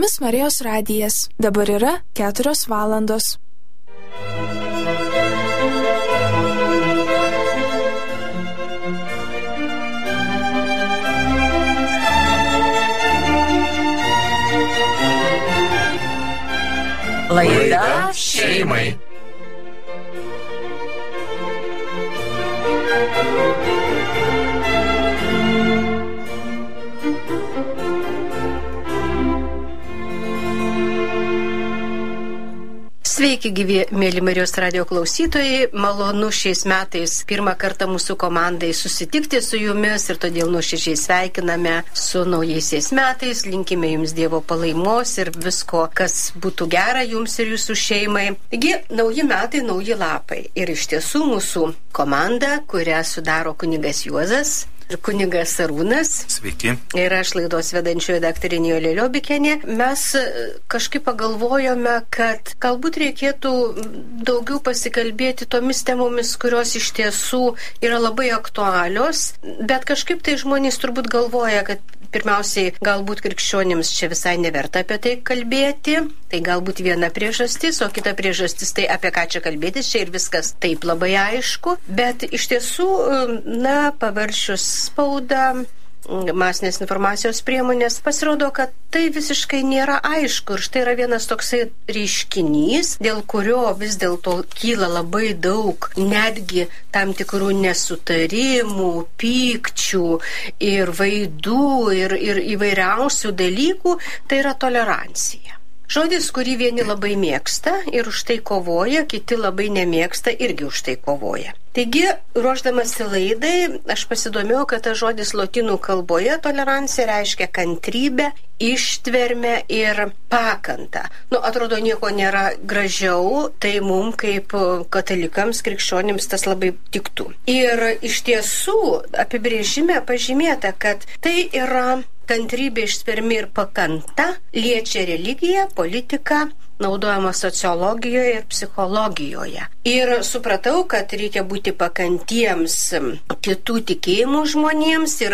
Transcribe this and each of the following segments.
jumis Marijos radijas. Dabar yra 4 valandos. Laida šeimai. Sveiki, gyvi, mėly Marijos radijo klausytojai. Malonu šiais metais pirmą kartą mūsų komandai susitikti su jumis ir todėl nuoširdžiai sveikiname su naujaisiais metais. Linkime jums Dievo palaimos ir visko, kas būtų gera jums ir jūsų šeimai. Taigi, nauji metai, nauji lapai. Ir iš tiesų mūsų komanda, kurią sudaro kunigas Juozas ir kunigas Arūnas. Sveiki. Ir aš laidos vedančioji daktarė Nijolė Liobikienė. Mes kažkaip pagalvojome, kad galbūt reikėtų daugiau pasikalbėti tomis temomis, kurios iš tiesų yra labai aktualios, bet kažkaip tai žmonės turbūt galvoja, kad pirmiausiai galbūt krikščionims čia visai neverta apie tai kalbėti. Tai galbūt viena priežastis, o kita priežastis tai apie ką čia kalbėtis, čia ir viskas taip labai aišku. Bet iš tiesų, pavarčius spaudą, masinės informacijos priemonės, pasirodo, kad tai visiškai nėra aišku. Ir štai yra vienas toksai reiškinys, dėl kurio vis dėlto kyla labai daug netgi tam tikrų nesutarimų, pykčių ir vaidų ir įvairiausių dalykų, tai yra tolerancija. Žodis, kurį vieni labai mėgsta ir už tai kovoja, kiti labai nemėgsta irgi už tai kovoja. Taigi, ruošdamasi laidai, aš pasidomėjau, kad tas žodis lotynų kalboje tolerancija reiškia kantrybę, ištvermę ir pakantą. Atrodo, nieko nėra gražiau, tai mums kaip katalikams, krikščionims tas labai tiktų. Ir iš tiesų apibrėžime pažymėta, kad tai yra kantrybė, ištvermė ir pakanta, liečia religiją, politiką, naudojama sociologijoje ir psichologijoje. Ir supratau, kad reikia būti pakantiems kitų tikėjimų žmonėms ir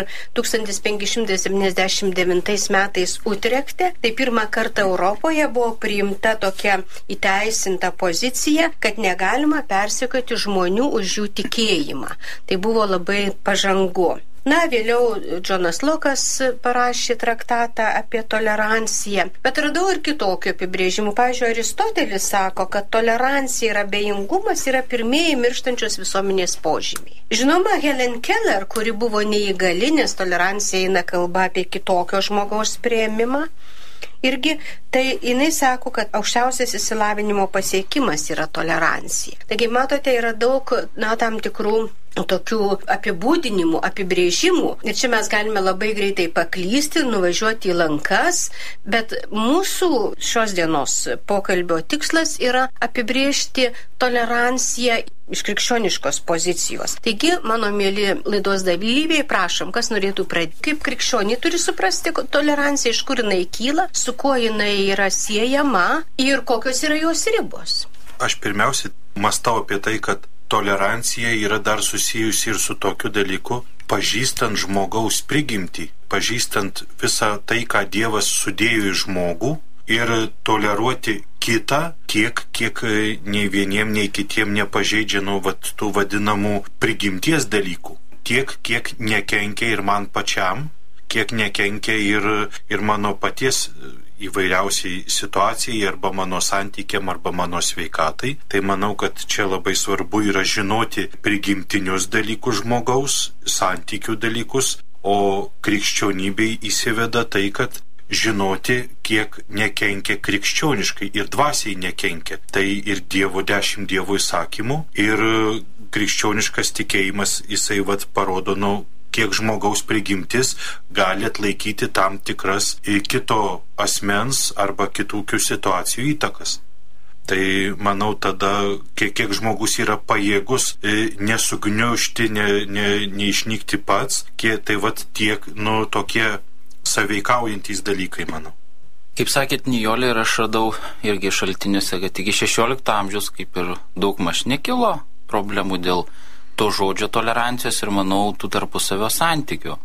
1579 metais Utrechte, tai pirmą kartą Europoje buvo priimta tokia įteisinta pozicija, kad negalima persekioti žmonių už jų tikėjimą. Tai buvo labai pažangu. Vėliau Džonas Lokas parašė traktatą apie toleranciją, bet radau ir kitokių apibrėžimų. Pavyzdžiui, Aristotelis sako, kad tolerancija ir abejingumas yra pirmieji mirštančios visuomenės požymiai. Žinoma, Helen Keller, kuri buvo neįgali, nes tolerancija eina kalba apie kitokio žmogaus priėmimą, irgi, tai jinai sako, kad aukščiausias išsilavinimo pasiekimas yra tolerancija. Taigi, matote, yra daug, tam tikrų tokių apibūdinimų, apibrėžimų. Ir čia mes galime labai greitai paklysti, nuvažiuoti į lankas, bet mūsų šios dienos pokalbio tikslas yra apibrėžti toleranciją iš krikščioniškos pozicijos. Taigi, mano mėly laidos dalyviai, prašom, kas norėtų pradėti. Kaip krikščioniai turi suprasti toleranciją, iš kur jinai kyla, su kuo jinai yra siejama ir kokios yra jos ribos. Aš pirmiausiai mąstau apie tai, kad tolerancija yra dar susijusi ir su tokiu dalyku, pažįstant žmogaus prigimtį, pažįstant visą tai, ką Dievas sudėjo į žmogų ir toleruoti kitą tiek, kiek nei vieniem, nei kitiem nepažeidžia tų vadinamų prigimties dalykų. Tiek, kiek nekenkia ir man pačiam, kiek nekenkia ir mano paties įvairiausiai situacijai arba mano santykiam arba mano sveikatai. Tai manau, kad čia labai svarbu yra žinoti prigimtinius dalykus žmogaus, santykių dalykus, o krikščionybei įsiveda tai, kad žinoti, kiek nekenkia krikščioniškai ir dvasiai nekenkia. Tai ir 10 Dievo įsakymų ir krikščioniškas tikėjimas, jisai parodo, kiek žmogaus prigimtis gali atlaikyti tam tikras kito asmens arba kitokių situacijų įtakas. Tai manau tada, kiek žmogus yra pajėgus nesugniužti, neišnykti pats, tai tiek tokie saveikaujantys dalykai, manau. Kaip sakėt, Nijolė, ir aš radau irgi šaltiniuose, kad iki 16 amžiaus kaip ir daugmaž nekilo problemų dėl to žodžio tolerancijos ir, manau, tų tarpusavio santykių.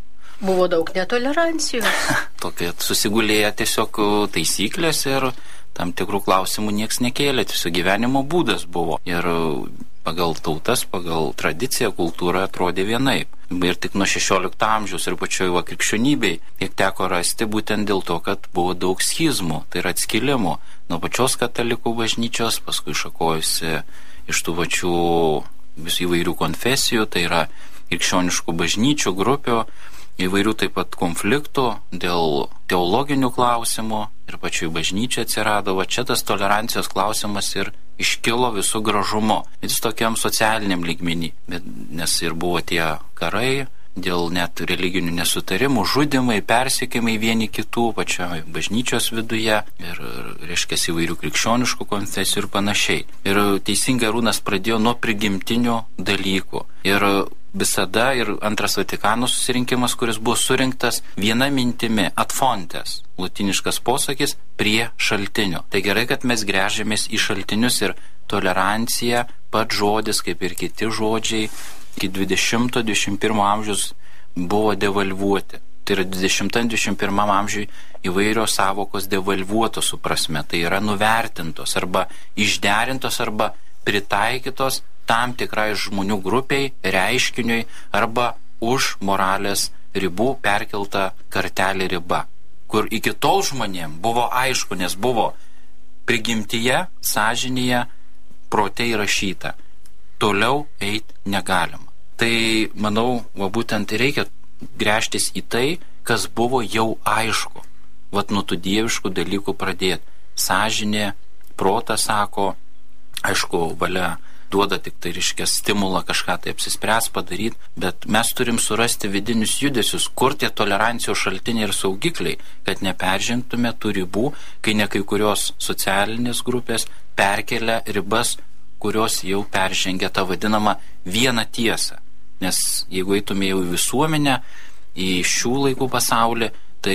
Buvo daug netolerancijos. Tokia susigulėję tiesiog taisyklės ir tam tikrų klausimų nieks nekėlė, tiesiog gyvenimo būdas buvo. Ir pagal tautas, pagal tradiciją, kultūrą atrodė vienaip. Ir tik nuo 16 amžiaus ir pačioj krikščionybei, kiek teko rasti, būtent dėl to, kad buvo daug schizmų, tai yra atskilimų nuo pačios katalikų bažnyčios, paskui šakojusi iš tų pačių visų įvairių konfesijų, tai yra krikščioniškų bažnyčių, grupių, įvairių taip pat konfliktų dėl teologinių klausimų ir pačioj bažnyčiai atsirado. Va čia tas tolerancijos klausimas ir iškilo visų gražumu. Jis tokiam socialiniam lygmenį, nes ir buvo tie karai dėl net religinių nesutarimų, žudimai, persekiojimai vieni kitų pačioje bažnyčios viduje ir, reiškia, įvairių krikščioniškų konfesijų ir panašiai. Ir teisingai Arūnas pradėjo nuo prigimtinių dalykų. Ir visada ir antras Vatikano susirinkimas, kuris buvo surinktas viena mintimi, ad fontes, latiniškas posakis, prie šaltinio. Tai gerai, kad mes gręžiamės į šaltinius ir tolerancija, pats žodis, kaip ir kiti žodžiai, iki 20-21 amžiaus buvo devalvuoti. Tai yra 20-21 amžiui įvairios savokos devalvuotos su prasme, tai yra nuvertintos arba išderintos arba pritaikytos tam tikrai žmonių grupiai, reiškiniui arba už moralės ribų perkelta kartelė riba, kur iki tol žmonėm buvo aišku, nes buvo prigimtyje, sąžinėje, prote įrašyta. Toliau eiti negalima. Tai, manau, būtent reikia gręžtis į tai, kas buvo jau aišku. Vat nuo tų dieviškų dalykų pradėti. Sąžinė, protas sako, aišku, valia duoda tik tai, reiškia, stimulą kažką tai apsispręs padaryti, bet mes turim surasti vidinius judesius, kur tie tolerancijos šaltiniai ir saugikliai, kad neperžengtume tų ribų, kai ne kai kurios socialinės grupės perkelia ribas, kurios jau peržengia tą vadinamą vieną tiesą. Nes jeigu eitume jau į visuomenę, į šių laikų pasaulį, tai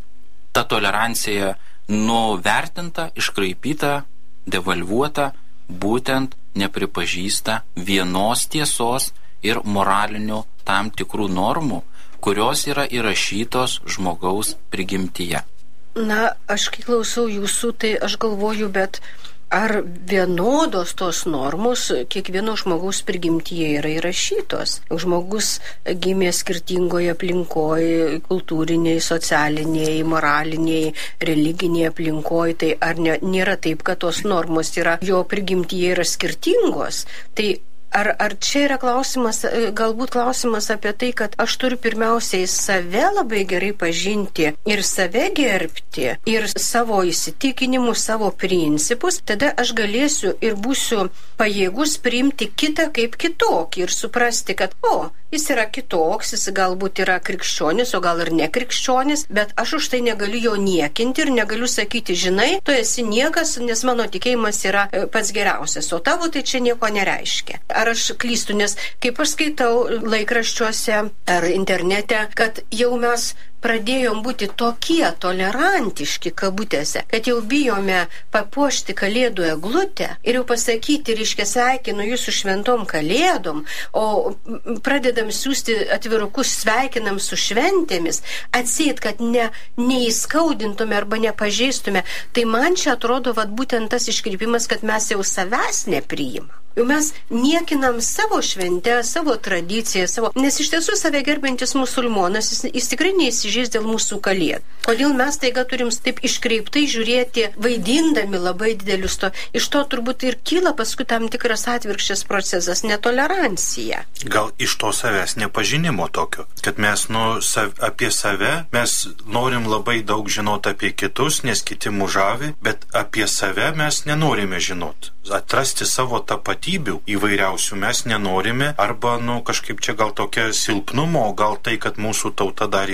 ta tolerancija nuvertinta, iškraipyta, devalvuota, būtent nepripažįsta vienos tiesos ir moralinių tam tikrų normų, kurios yra įrašytos žmogaus prigimtyje. Na, aš kai klausau jūsų, tai aš galvoju, bet ar vienodos tos normos kiekvieno žmogaus prigimtyje yra įrašytos? Žmogus gimė skirtingoje aplinkoje, kultūriniai, socialiniai, moraliniai, religiniai aplinkoje, tai ar nėra taip, kad tos normos yra jo prigimtyje yra skirtingos? Tai ar čia yra klausimas, galbūt klausimas apie tai, kad aš turiu pirmiausiai save labai gerai pažinti ir save gerbti ir savo įsitikinimus, savo principus, tada aš galėsiu ir būsiu pajėgus priimti kitą kaip kitokį ir suprasti, kad jis yra kitoks, jis galbūt yra krikščionis, o gal ir nekrikščionis, bet aš už tai negaliu jo niekinti ir negaliu sakyti, žinai, tu esi niekas, nes mano tikėjimas yra pats geriausias, o tavo tai čia nieko nereiškia. Ar aš klystu, nes kaip aš skaitau laikraščiuose ar internete, kad jau mes pradėjom būti tokie tolerantiški kabutėse, kad jau bijome papuošti kalėdų eglutę ir jau pasakyti, reiškia, sveikinu jūsų šventom kalėdom, o pradedam siūsti atvirukus, sveikinam su šventėmis, atseit, kad neįskaudintume arba nepažeistume. Tai man čia atrodo būtent tas iškrypimas, kad mes jau savęs nepriimam. Jau mes niekinam savo šventę, savo tradiciją, nes iš tiesų save gerbintis musulmonas, jis tikrai neįsižeis dėl mūsų kalėdų. Kodėl mes taiga turim taip iškreiptai žiūrėti, vaidindami labai didelius to, iš to turbūt ir kyla paskui tam tikras atvirkščias procesas, netolerancija. Gal iš to savęs nepažinimo tokio, kad mes apie save, mes norim labai daug žinoti apie kitus, nes kiti mužavi, bet apie save mes nenorime žinoti. Atrasti savo tapatybių įvairiausių mes nenorime, arba kažkaip čia gal tokia silpnumo, gal tai, kad mūsų tauta dar yra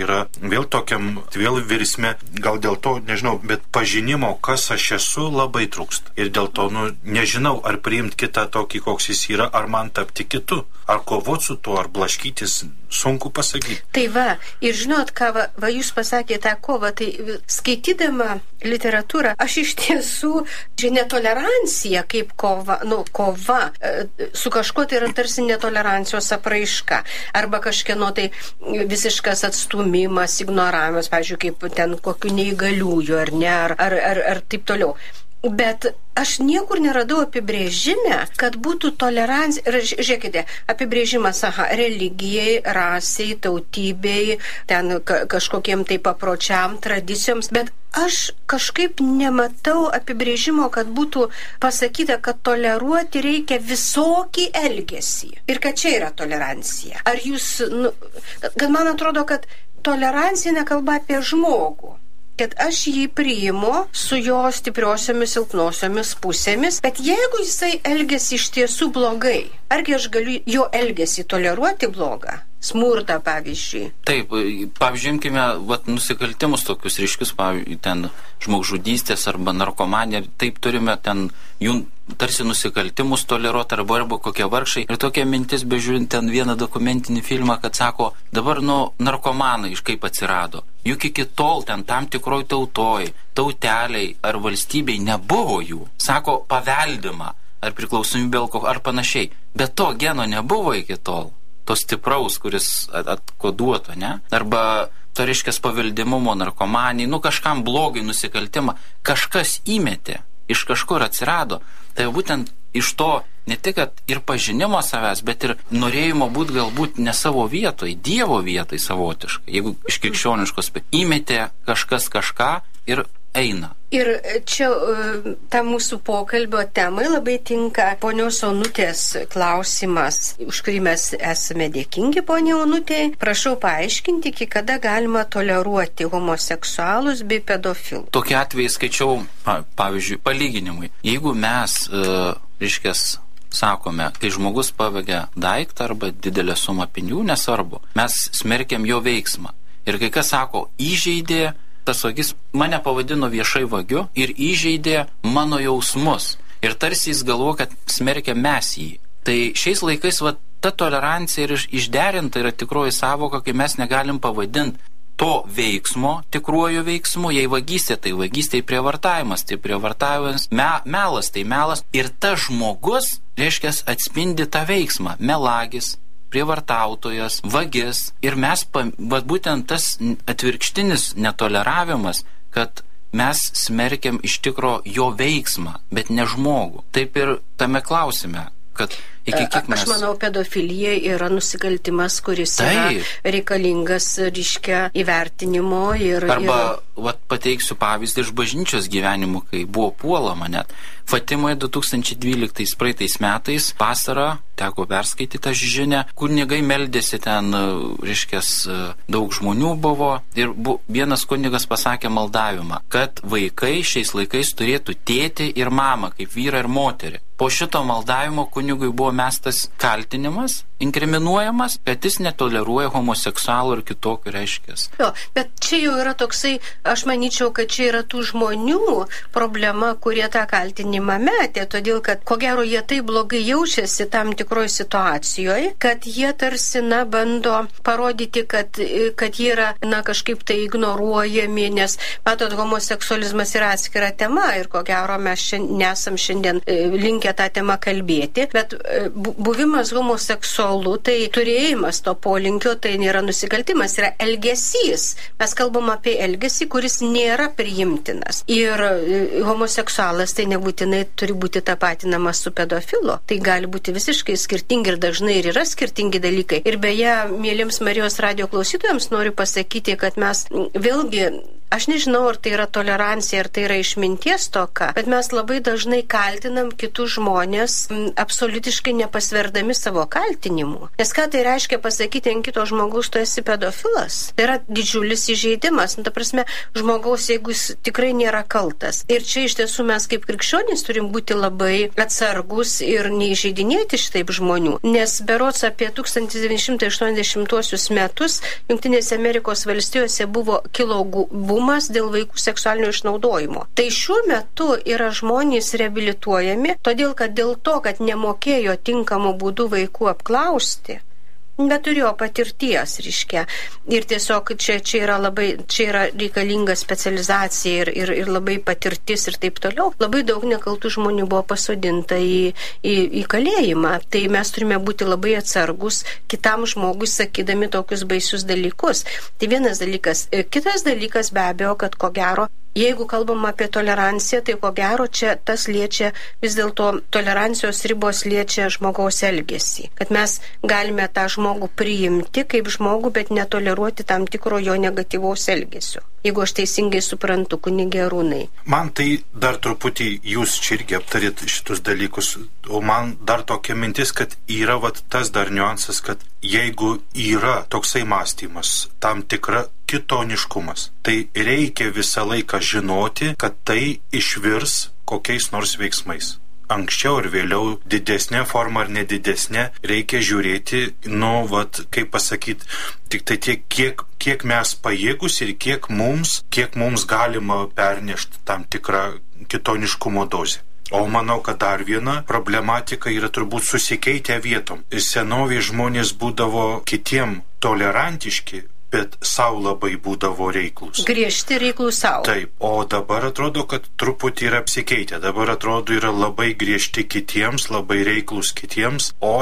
vėl virsme, gal dėl to, nežinau, bet pažinimo, kas aš esu, labai trūksta. Ir dėl to, nežinau, ar priimti kitą tokį, koks jis yra, ar man tapti kitu, ar kovoti su tuo, ar blaškytis, sunku pasakyti. Tai va, ir žinot, ką va jūs pasakėte tą kovą, tai skaitydama literatūrą, aš iš tiesų, netolerancija kaip kova su kažkuo tai yra tarsi netolerancijos apraiška, arba kažkieno tai visiškas atstumimas, ignoravimas, pavyzdžiui, kaip ten kokių neįgaliųjų, ar ne, ar taip toliau. Bet aš niekur neradau apibrėžime, kad būtų tolerancija. Ir žiūrėkite, apibrėžimas, religijai, rasiai, tautybei, ten kažkokiem tai papročiam, tradicijoms, bet aš kažkaip nematau apibrėžimo, kad būtų pasakyta, kad toleruoti reikia visokį elgesį. Ir kad čia yra tolerancija. Ar jūs, kad man atrodo, kad tolerancija nekalba apie žmogų. Kad aš jį priimu su jo stipriosiomis, silpnosiomis pusėmis, bet jeigu jisai elgiasi iš tiesų blogai, argi aš galiu jo elgesį toleruoti blogą? Smurtą, pavyzdžiui. Taip, pavyzdžiui, imkime nusikaltimus tokius ryškius, pavyzdžiui, ten žmogžudystės arba narkomanija, taip turime ten jų tarsi nusikaltimus toleruoti arba kokie vargšai. Ir tokia mintis, bežiūrint ten vieną dokumentinį filmą, kad sako, dabar narkomanai iš kaip atsirado. Juk iki tol ten tam tikroj tautoj, tauteliai ar valstybei nebuvo jų. Sako, paveldima ar priklausomybė ar panašiai. Bet to geno nebuvo iki tol. To stipraus, kuris atkoduoto, ne? Arba to reiškia paveldimumo narkomanijai, kažkam blogai nusikaltimą, kažkas įmetė, iš kažkur atsirado. Tai būtent iš to ne tik ir pažinimo savęs, bet ir norėjimo būti galbūt ne savo vietoj, Dievo vietoj savotiškai. Jeigu iš krikščioniškos įmetė kažkas kažką ir eina. Ir čia ta mūsų pokalbio temai labai tinka ponios Onutės klausimas, už kurį mes esame dėkingi poniai Onutei. Prašau paaiškinti, iki kada galima toleruoti homoseksualus bei pedofilus. Tokie atvejai skaičiau, pavyzdžiui, palyginimui. Jeigu mes, sakome, kai žmogus pavagia daiktą arba didelę sumą pinigų, nesvarbu, mes smerkiam jo veiksmą. Ir kai kas sako, įžeidė, tas vagis mane pavadino viešai vagiu ir įžeidė mano jausmus. Ir tarsi jis galvo, kad smerkia mes jį. Tai šiais laikais ta tolerancija ir išderinta yra tikroji savoka, kai mes negalim pavadinti to veiksmo tikruoju veiksmu. Jei vagystė, tai vagystė, prievartavimas, tai prievartavimas, melas, tai melas. Ir tas žmogus, atspindi tą veiksmą. Melagis, prievartautojas, vagis. Ir mes, būtent tas atvirkštinis netoleravimas, kad mes smerkiam iš tikro jo veiksmą, bet ne žmogų. Taip ir tame klausime, kad iki kiek mes... Aš manau, pedofilija yra nusikaltimas, kuris yra reikalingas, įvertinimo ir... Arba, pateiksiu pavyzdį iš bažnyčios gyvenimo, kai buvo puolama net. Fatimoje 2012 praeitais metais vasarą teko perskaityti tą žinią, kunigai meldėsi ten, daug žmonių buvo ir vienas kunigas pasakė maldavimą, kad vaikai šiais laikais turėtų tėtį ir mamą, kaip vyrą ir moterį. Po šito maldavimo kunigui buvo mestas kaltinimas, inkriminuojamas, kad jis netoleruoja homoseksualų ir kitokių reiškės. Jo, bet čia jau yra toksai, aš manyčiau, kad čia yra tų žmonių problema, kurie tą kaltinimą metė, todėl kad, ko gero, jie taip blogai jaučiasi tam tikroje situacijoje, kad jie tarsi, bando parodyti, kad jie yra, kažkaip tai ignoruojami, nes, matot, homoseksualizmas yra atskira tema ir, ko gero, mes nesam šiandien linkę tą temą kalbėti, bet buvimas homoseksualu, tai turėjimas to polinkio, tai nėra nusikaltimas, yra elgesys. Mes kalbam apie elgesį, kuris nėra priimtinas. Ir homoseksualas tai nebūtinai turi būti tapatinamas su pedofilu. Tai gali būti visiškai skirtingi ir dažnai ir yra skirtingi dalykai. Ir beje, mėlyms Marijos radijo klausytojams noriu pasakyti, kad mes vėlgi, aš nežinau, ar tai yra tolerancija, ar tai yra išminties toka, bet mes labai dažnai kaltinam kitus žmonės absoliutiškai visiškai nepasverdami savo kaltinimų. Nes ką tai reiškia pasakyti ant kito žmogaus, tu esi pedofilas? Tai yra didžiulis įžeidimas. Ta prasme, žmogaus, jeigu jis tikrai nėra kaltas. Ir čia iš tiesų mes kaip krikščionys turim būti labai atsargus ir neįžeidinėti šitaip žmonių. Nes berods apie 1980 metus Jungtinėse Amerikos valstijose kilo bumas dėl vaikų seksualinio išnaudojimo. Tai šiuo metu yra žmonės reabilituojami, todėl kad dėl to, kad nemokėjo tinkamų būdų vaikų apklausti, bet turėjo patirties, reiškia. Ir tiesiog čia yra reikalinga specializacija ir labai patirtis ir taip toliau. Labai daug nekaltų žmonių buvo pasodinta į kalėjimą. Tai mes turime būti labai atsargus kitam žmogui sakydami tokius baisius dalykus. Tai vienas dalykas. Kitas dalykas be abejo, kad ko gero, jeigu kalbam apie toleranciją, tai ko gero čia tas liečia, vis dėlto tolerancijos ribos liečia žmogaus elgesį. Kad mes galime tą žmogų priimti kaip žmogų, bet netoleruoti tam tikro jo negatyvaus elgesio. Jeigu aš teisingai suprantu, kunige Arūnai. Man tai dar truputį, jūs čia irgi aptarėt šitus dalykus, o man dar tokia mintis, kad yra tas dar niuansas, kad jeigu yra toksai mąstymas, tam tikra kitoniškumas, tai reikia visą laiką žinoti, kad tai išvirs kokiais nors veiksmais. Anksčiau ir vėliau, didesnė forma ar nedidesnė, reikia žiūrėti, kaip pasakyti, tik tai tiek, kiek mes pajėgus ir kiek mums galima pernešti tam tikrą kitoniškumo dozę. O manau, kad dar viena problematika yra turbūt susikeitę vietom. Senovėje žmonės būdavo kitiem tolerantiški, bet savo labai būdavo reiklus. Griežti reiklus savo. Taip, o dabar atrodo, kad truputį yra apsikeitę. Dabar atrodo yra labai griežti kitiems, labai reiklus kitiems, o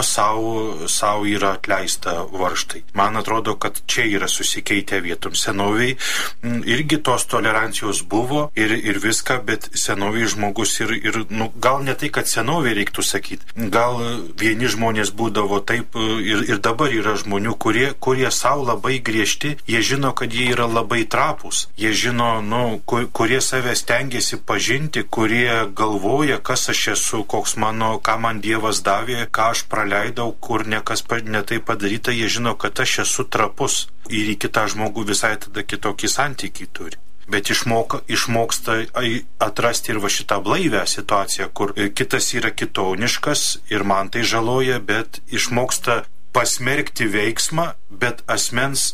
savo yra atleista varžtai. Man atrodo, kad čia yra susikeitę vietom. Senoviai irgi tos tolerancijos buvo ir viską, bet senoviai žmogus gal ne tai, kad senoviai reiktų sakyti. Gal vieni žmonės būdavo taip ir dabar yra žmonių, kurie savo labai griežti. Jie žino, kad jie yra labai trapus. Jie žino, kurie save stengiasi pažinti, kurie galvoja, kas aš esu, ką man Dievas davė, ką aš praleidau, kur nekas netai padaryta. Jie žino, kad aš esu trapus. Ir į kitą žmogų visai tada kitokį santykį turi. Bet išmoksta atrasti ir šitą blaivę situaciją, kur kitas yra kitoniškas ir man tai žaloja, bet išmoksta pasmerkti veiksmą, bet asmens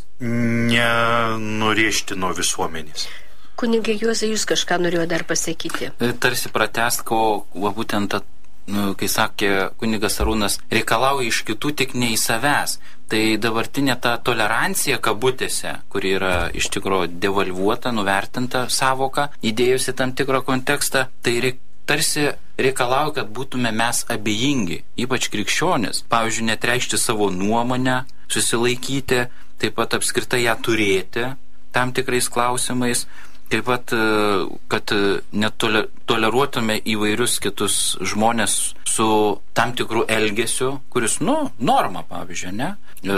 nenurėžti nuo visuomenės. Kunige Juozai, jūs kažką norėjo dar pasakyti? Tarsi pratęst, būtent, kai sakė kunigas Arūnas, reikalauja iš kitų tik ne į savęs. Tai dabartinė ta tolerancija kabutėse, kuri yra iš tikrųjų devalvuota, nuvertinta savoka, įdėjusi tam tikrą kontekstą, tai tarsi reikalauja, kad būtume mes abejingi, ypač krikščionis. Pavyzdžiui, netreikšti savo nuomonę, susilaikyti, taip pat apskritai ją turėti tam tikrais klausimais, taip pat, kad netoleruotume įvairius kitus žmonės su tam tikrų elgesiu, kuris, norma, pavyzdžiui, ne?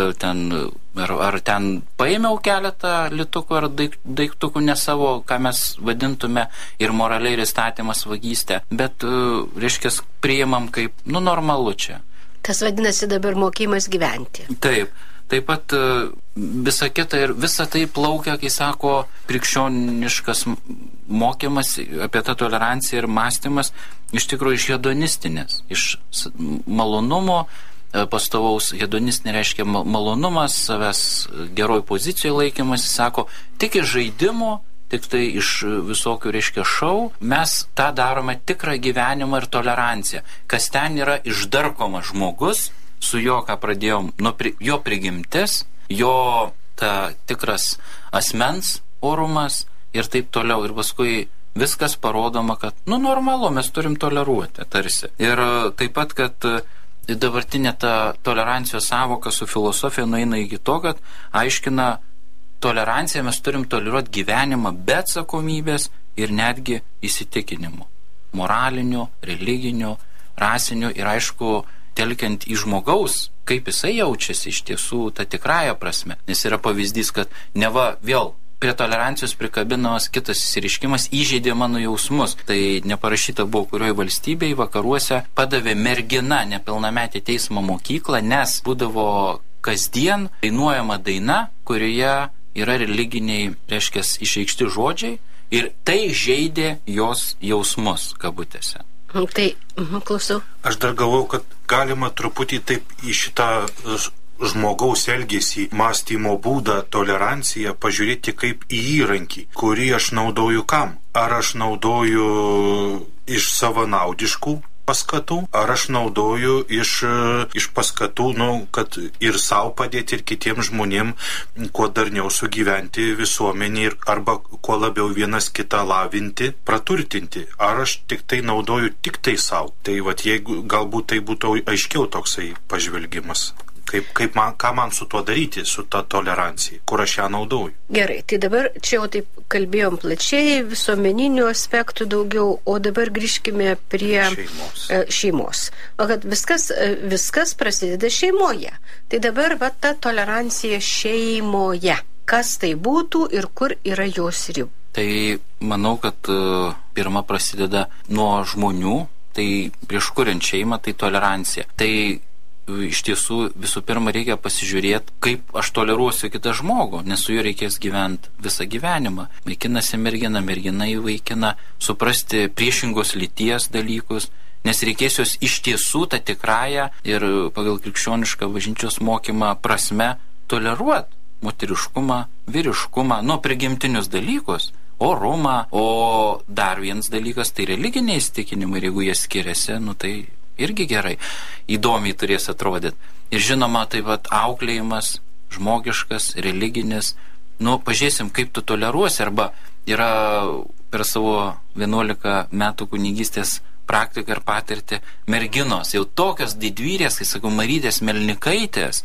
Ar ten paėmiau keletą litukų ar daiktukų ne savo, ką mes vadintume ir moraliai ir įstatymas vagystė, bet, reiškia, priimam kaip, normalu čia. Tas vadinasi dabar mokymas gyventi. Taip pat visa kita ir visa tai plaukia, kai sako, krikščioniškas mokymas apie tą toleranciją ir mąstymas iš tikrųjų iš hedonistinės, iš malonumo, pastovaus hedonistinė reiškia malonumas, savęs geroj pozicijoje laikymas, sako, tik iš žaidimo, tik tai iš visokių, reiškia, šou, mes tą darome tikrą gyvenimą ir toleranciją. Kas ten yra išdarkomas žmogus, su jo, ką pradėjom, jo prigimtis, jo ta tikras asmens orumas ir taip toliau. Ir paskui viskas parodoma, kad, normalu, mes turim toleruoti, tarsi. Ir taip pat, kad dabartinė ta tolerancijos savoka su filosofija nueina iki to, kad aiškina, toleranciją mes turim toleruoti gyvenimą be atsakomybės ir netgi įsitikinimų. Moralinių, religinių, rasinių ir aišku, telkiant į žmogaus, kaip jisai jaučiasi iš tiesų tą tikrąją prasme. Nes yra pavyzdys, kad neva vėl prie tolerancijos prikabinamas kitas įsiriškimas įžeidė mano jausmus. Tai neparašyta buvo, kurioje valstybėje vakaruose padavė mergina nepilnametį teismo mokyklą, nes būdavo kasdien dainuojama daina, kurioje yra religiniai, reiškia, išreikšti žodžiai ir tai žeidė jos jausmus, kabutėse. Tai, klausau. Aš dar galvau, kad galima truputį taip į šitą žmogaus elgesį, mąstymo būdą, toleranciją pažiūrėti kaip į įrankį, kurį aš naudoju kam. Ar aš naudoju iš savanaudiškų paskatų, ar aš naudoju iš paskatų, kad ir savo padėti, ir kitiems žmonėms kuo darniau sugyventi visuomenį, arba kuo labiau vienas kitą lavinti, praturtinti. Ar aš tik tai naudoju tik tai savo. Tai jeigu galbūt tai būtų aiškiau toksai pažvelgimas. Ką man su tuo daryti, su ta tolerancija, kur aš ją naudoju. Gerai, tai dabar čia jau taip kalbėjom plačiai, visuomeninių aspektų daugiau, o dabar grįžkime prie šeimos. O kad viskas prasideda šeimoje. Tai dabar ta tolerancija šeimoje. Kas tai būtų ir kur yra jos ribų? Tai manau, kad pirma prasideda nuo žmonių, tai prieš kuriant šeimą, tai tolerancija. Tai iš tiesų visų pirma reikia pasižiūrėti, kaip aš toleruosiu kitą žmogų, nes su juo reikės gyventi visą gyvenimą. Vaikinasi mergina, mergina į vaikiną, suprasti priešingos lyties dalykus, nes reikės jos iš tiesų tą tikrąją ir pagal krikščionišką bažnyčios mokymą prasme toleruoti moteriškumą, vyriškumą, prigimtinius dalykus, orumą, o dar vienas dalykas tai religiniai įsitikinimai, ir jeigu jie skiriasi, tai irgi gerai, įdomiai turės atrodyti. Ir žinoma, taip pat auklėjimas, žmogiškas, religinis. Pažiūrėsim, kaip tu toleruosi, arba yra per savo 11 metų kunigystės praktiką ir patirtį merginos, jau tokios didvyrės, kai sakau, Marytės Melnikaitės,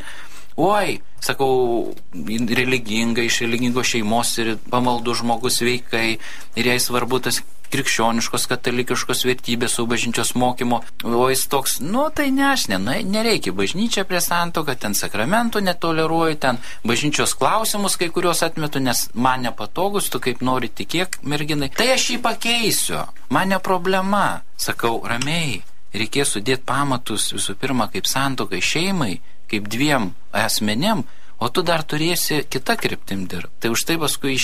sakau, religinga, iš religingos šeimos ir pamaldų žmogus veikai, ir jai svarbu tas krikščioniškos, katalikiškos vertybės su bažnyčios mokymo, o jis toks, tai nereikia bažnyčia prie santuoką, ten sakramentų netoleruoju, ten bažnyčios klausimus kai kurios atmetu, nes man nepatogus, tu kaip nori tikėk, merginai. Tai aš jį pakeisiu, man ne problema. Sakau, ramiai, reikės sudėti pamatus visų pirma kaip santuokai šeimai, kaip dviem asmenėm, o tu dar turėsi kitą kryptim dirbti. Tai už tai paskui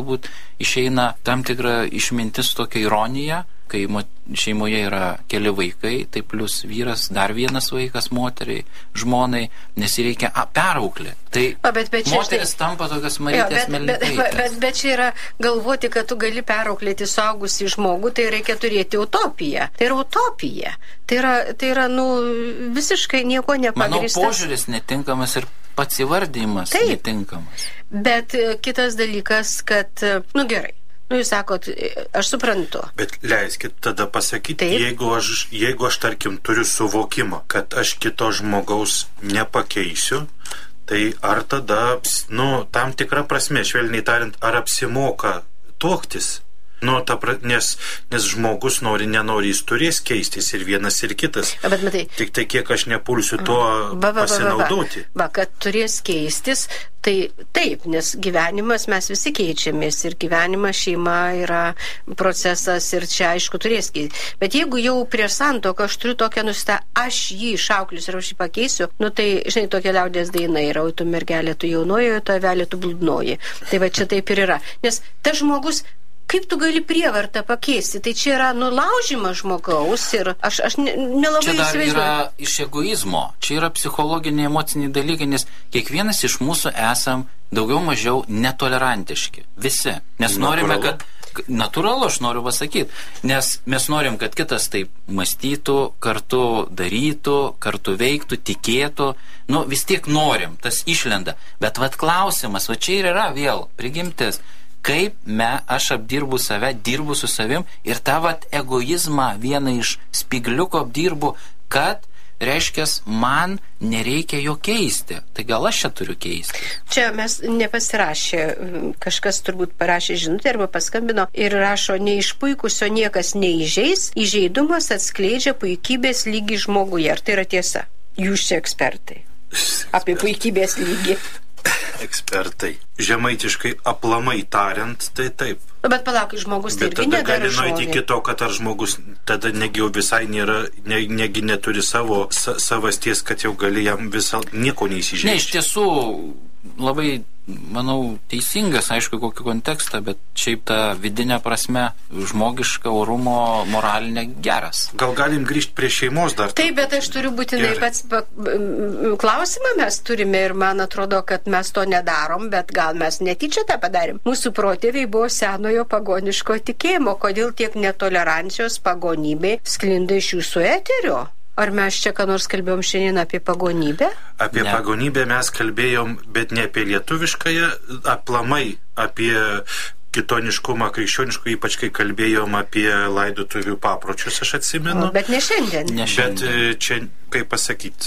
išeina tam tikra išmintis, tokia ironija, kai šeimoje yra keli vaikai, tai plus vyras, dar vienas vaikas moteriai, žmonai, nes jį reikia perauklėti. Tai moteris tampa tokias Marytės Melnikaitės. Bet čia yra galvoti, kad tu gali perauklėti suaugusį žmogų, tai reikia turėti utopiją. Tai yra utopija. Tai yra visiškai nieko nepagrįstas. Manau, požiūris netinkamas ir pats įvardymas netinkamas. Bet kitas dalykas, kad, gerai. Jūs sakot, aš suprantu. Bet leiskit tada pasakyti, jeigu aš tarkim turiu suvokimą, kad aš kito žmogaus nepakeisiu, tai ar tada, tam tikra prasme, švelniai tariant, ar apsimoka tuoktis? Nes žmogus nenori, jis turės keistis ir vienas ir kitas. Bet matai, tik tai kiek aš nepulsiu tuo pasinaudoti. Kad turės keistis, tai taip, nes gyvenimas mes visi keičiamės ir gyvenimas, šeima yra procesas ir čia aišku turės keistis. Bet jeigu jau prieš santuoką aš turiu tokią aš jį išauklisiu ir aš jį pakeisiu, tai, žinai, tokia liaudies daina yra, tu mergelė, tu jaunoji, tu avelė, tu blūdnoji. Tai va čia taip ir yra. Nes tas žmogus, kaip tu gali prievartą pakeisti? Tai čia yra nulaužimas žmogaus ir aš nelabai įsivaizduoju. Čia dar yra iš egoizmo, čia yra psichologiniai, emociniai dalykai, nes kiekvienas iš mūsų esam daugiau mažiau netolerantiški. Visi. Nes norime, kad... Natūralu, aš noriu pasakyti, nes mes norim, kad kitas taip mąstytų, kartu darytų, kartu veiktų, tikėtų. Vis tiek norim, tas išlenda. Bet klausimas, čia ir yra vėl prigimtis. Kaip aš apdirbu save, dirbu su savim ir tą egoizmą vieną iš spigliuko apdirbu, kad, reiškia, man nereikia jo keisti. Tai gal aš čia turiu keisti? Čia mes nepasirašė, kažkas turbūt parašė žinutę arba paskambino ir rašo, neišpuikusio niekas neįžeis, įžeidumas atskleidžia puikybės lygį žmoguje. Ar tai yra tiesa? Jūs čia ekspertai apie puikybės lygį. ekspertai. Žemaitiškai aplamai tariant, tai taip. Bet palauk, žmogus tai irgi nedara žodį. Bet tada gali nueiti iki to, kad ar žmogus tada negi jau visai nėra, negi neturi savo savasties, kad jau gali jam nieko neįsižeisti. Ne, iš tiesų labai, manau, teisingas, aišku, kokį kontekstą, bet šiaip ta vidinė prasme, žmogiška, orumo, moralinė geras. Gal galim grįžti prie šeimos dar? Taip, bet aš turiu būtinai pats klausimą mes turime ir man atrodo, kad mes to nedarom, bet gal mes netyčia tą padarėm. Mūsų protėviai buvo senojo pagoniško tikėjimo, kodėl tiek netolerancijos pagonybė sklinda iš jūsų eterio? Ar mes čia ką nors kalbėjom šiandien apie pagonybę? Apie pagonybę mes kalbėjom, bet ne apie lietuviškąją, aplamai apie kitoniškumą, krikščioniškų, ypač kai kalbėjom apie laidotuvių papročius, aš atsimenu. Bet ne šiandien. Bet čia, kaip pasakyti.